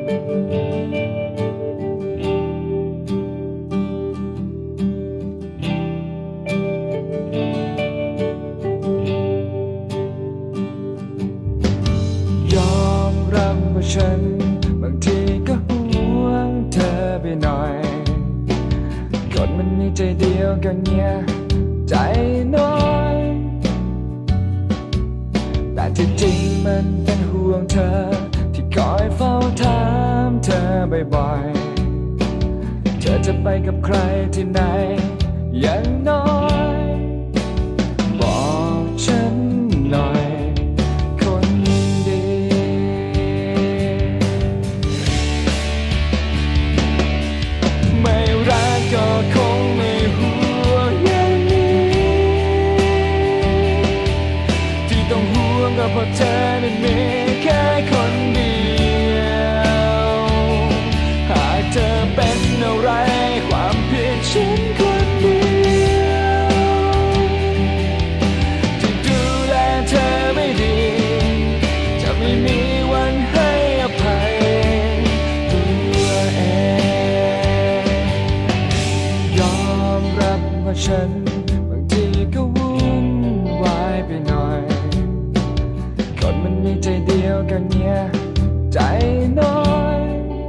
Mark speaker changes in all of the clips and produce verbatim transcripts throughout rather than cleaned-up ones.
Speaker 1: ยอมรับว่าฉันบางทีก็ห่วงเธอไปหน่อยคนมันมีใจเดียวกันเนี่ยใจน้อยแต่ที่จริงมันเป็นห่วงเธอที่คอยเฝ้าถามเธอบ่อยๆเธอจะไปกับใครที่ไหนอย่างน้อยบอกฉันหน่อยคนดีไม่รักก็คงไม่ห่วงอย่างนี้ที่ต้องห่วงก็เพราะเธอนั้นมีแค่คนเดียวหากเธอเป็นอะไรความผิดฉันคนเดียวที่ดูแลเธอไม่ดีจะไม่มีวันให้อภัยตัวเองยอมรับว่าฉันบางทีก็วุ่นวายไปหน่อยคนมันมีใจเดียวกันเนี่ยใจน้อย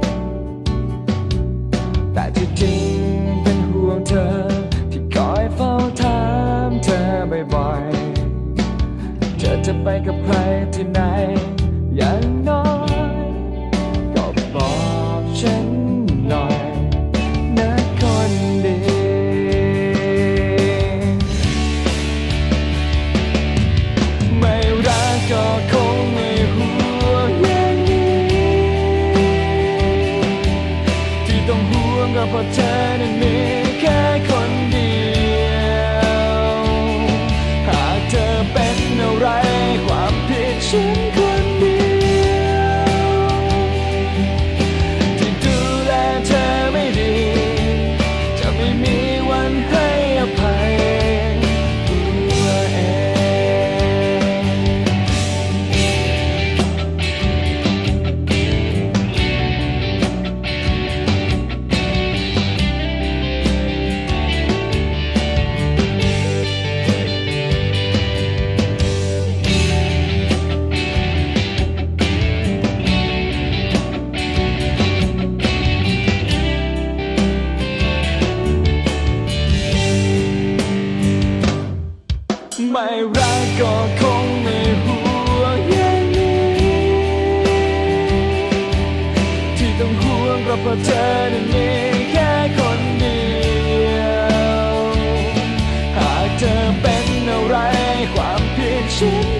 Speaker 1: แต่ที่จริงเป็นห่วงเธอที่คอยเฝ้าถามเธอบ่อยๆเธอจะไปกับใครที่ไหนอย่างน้อยก็บอกฉันหน่อยนะคนดีไม่รักก็คงไม่ห่วงอย่างนี้ที่ต้องห่วงก็เพราะเธอนั้นมีแค่คนเดียวหากเธอเป็นอะไรความผิดฉันคนเดียวที่ดูแลเธอไม่ดีจะไม่มีวันให้อภัยตัวเองไม่รักก็คงไม่ห่วงอย่างนี้ที่ต้องห่วงก็เพราะเธอนั้นมีแค่คนเดียวหากเธอเป็นอะไรความผิดฉัน